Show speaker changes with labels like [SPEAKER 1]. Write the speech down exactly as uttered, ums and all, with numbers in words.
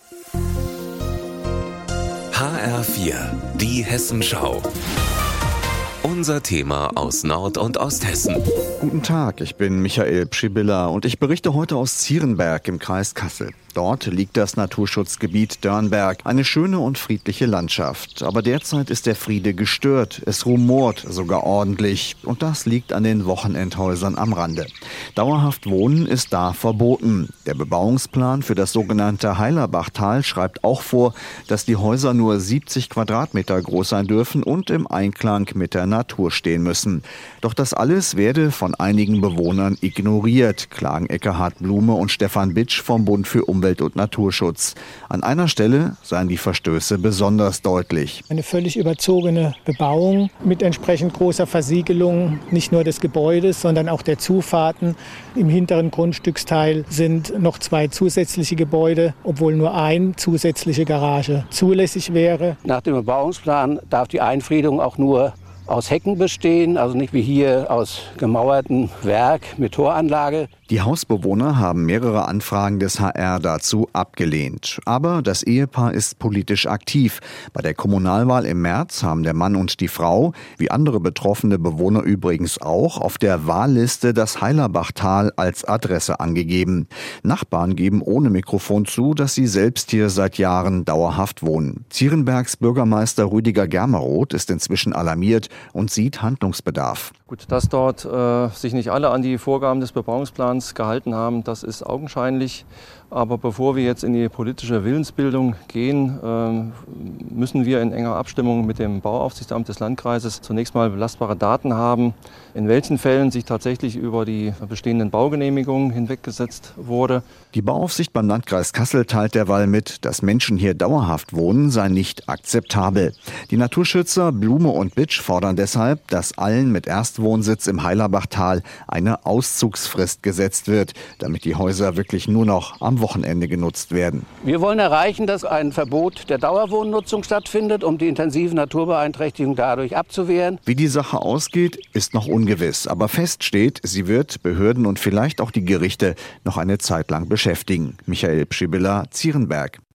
[SPEAKER 1] H R vier, die Hessenschau. Unser Thema aus Nord- und Osthessen.
[SPEAKER 2] Guten Tag, ich bin Michael Pschibilla und ich berichte heute aus Zierenberg im Kreis Kassel. Dort liegt das Naturschutzgebiet Dörnberg, eine schöne und friedliche Landschaft. Aber derzeit ist der Friede gestört. Es rumort sogar ordentlich. Und das liegt an den Wochenendhäusern am Rande. Dauerhaft Wohnen ist da verboten. Der Bebauungsplan für das sogenannte Heilerbachtal schreibt auch vor, dass die Häuser nur siebzig Quadratmeter groß sein dürfen und im Einklang mit der Natur stehen müssen. Doch das alles werde von einigen Bewohnern ignoriert, klagen Ekkehard Blume und Stefan Bitsch vom Bund für Umwelt und Naturschutz. An einer Stelle seien die Verstöße besonders deutlich.
[SPEAKER 3] Eine völlig überzogene Bebauung mit entsprechend großer Versiegelung, nicht nur des Gebäudes, sondern auch der Zufahrten. Im hinteren Grundstücksteil sind noch zwei zusätzliche Gebäude, obwohl nur eine zusätzliche Garage zulässig wäre.
[SPEAKER 4] Nach dem Bebauungsplan darf die Einfriedung auch nur aus Hecken bestehen, also nicht wie hier aus gemauertem Werk mit Toranlage.
[SPEAKER 2] Die Hausbewohner haben mehrere Anfragen des H R dazu abgelehnt. Aber das Ehepaar ist politisch aktiv. Bei der Kommunalwahl im März haben der Mann und die Frau, wie andere betroffene Bewohner übrigens auch, auf der Wahlliste das Heilerbachtal als Adresse angegeben. Nachbarn geben ohne Mikrofon zu, dass sie selbst hier seit Jahren dauerhaft wohnen. Zierenbergs Bürgermeister Rüdiger Germeroth ist inzwischen alarmiert und sieht Handlungsbedarf.
[SPEAKER 5] Gut, dass dort äh, sich nicht alle an die Vorgaben des Bebauungsplans gehalten haben, das ist augenscheinlich. Aber bevor wir jetzt in die politische Willensbildung gehen, äh, müssen wir in enger Abstimmung mit dem Bauaufsichtsamt des Landkreises zunächst mal belastbare Daten haben, in welchen Fällen sich tatsächlich über die bestehenden Baugenehmigungen hinweggesetzt wurde.
[SPEAKER 2] Die Bauaufsicht beim Landkreis Kassel teilt derweil mit, dass Menschen hier dauerhaft wohnen, sei nicht akzeptabel. Die Naturschützer Blume und Bitsch fordern deshalb, dass allen mit Erstwohnsitz im Heilerbachtal eine Auszugsfrist gesetzt wird, damit die Häuser wirklich nur noch am Wochenende genutzt werden.
[SPEAKER 4] Wir wollen erreichen, dass ein Verbot der Dauerwohnnutzung stattfindet, um die intensive Naturbeeinträchtigung dadurch abzuwehren.
[SPEAKER 2] Wie die Sache ausgeht, ist noch ungewiss. Aber fest steht, sie wird Behörden und vielleicht auch die Gerichte noch eine Zeit lang beschäftigen. Michael Pschibilla, Zierenberg.